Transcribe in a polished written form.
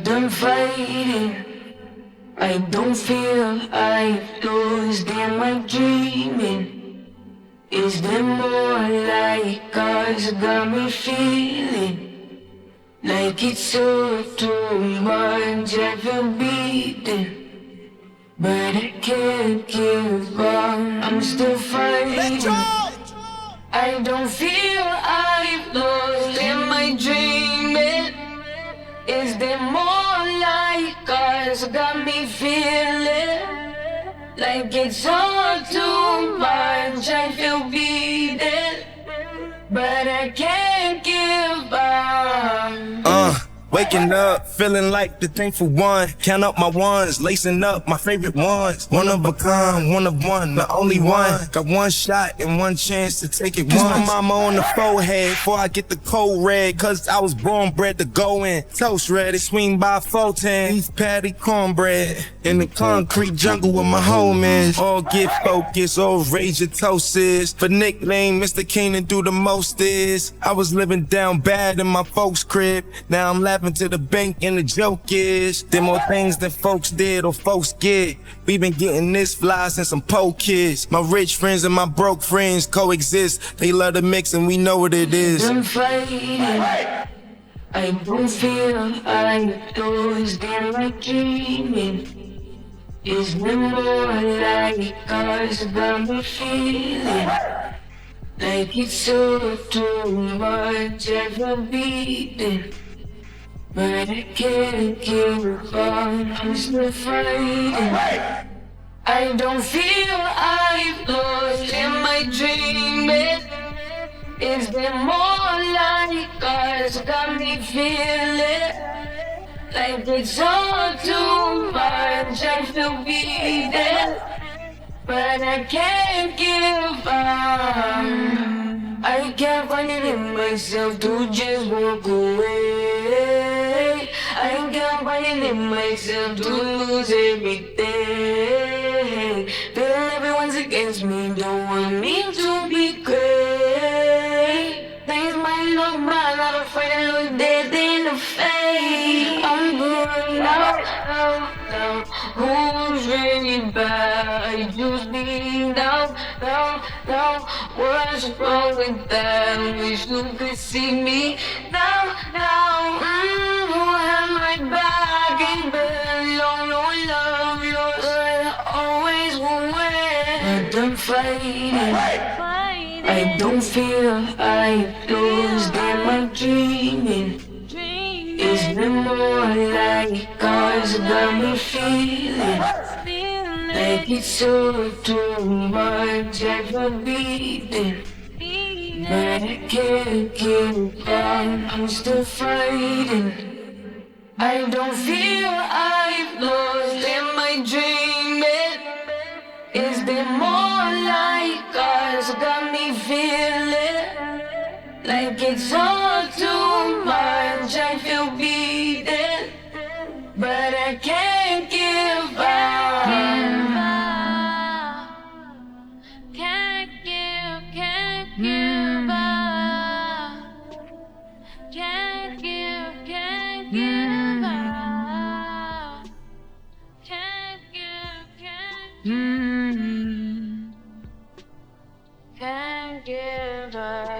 done fighting. I don't feel I've lost. Am I dreaming? Is there more like us? Got me feeling like it's all too much. I feel beaten, but I can't give up. I'm still fighting. I don't feel I've lost. Am I dreaming? Is there more like us? Got me feeling like it's all too much. I feel beaten, but I can't give up. Waking up, feeling like the thankful one. Count up my ones, lacing up my favorite ones. One of a kind, one of one, the only one. Got one shot and one chance to take it once. Kiss my mama on the forehead before I get the cold red. Cause I was born bred to go in. Toast ready, swing by 410. Beef patty, cornbread. In the concrete jungle with my homies. All get focused, all rage your toast is. For nickname, Mr. Keenan do the most is. I was living down bad in my folks' crib. Now I'm laughing to the bank and the joke is there more things than folks did or folks get. We been getting this fly since I'm po kids. My rich friends and my broke friends coexist. They love the mix and we know what it is. I'm fighting. I don't feel I'm lost. Am I dreaming? Is there more like us? Got me feeling like it's all too much. I feel beaten, but I can't give up. I'm still fighting. I don't feel I've lost. Am I dreaming? Is there more like us? Got me feeling like it's all too much. I feel beaten, but I can't give up. I can't find it in myself to just walk away. I can't find it in myself to lose everything. Feeling everyone's against me, don't want me to be great. Things might look bad, not afraid to look dead in the face. I'm going now. Who's really bad? I just need down. What's wrong with that? Wish you could see me now. Who had my back and been long, no love yours. I always will win. But I'm fighting. I don't feel I've lost. Am I dreaming? Is there more like us? Got me feeling like it's all too much. I feel beaten, but I can't give up. I'm still fighting. I don't feel I've lost. Am I dreaming? Is there more like us? Got me feeling like it's all too much. I feel beaten, but I can't give up. Can't give up. Can't give up. Can't give Can't give up.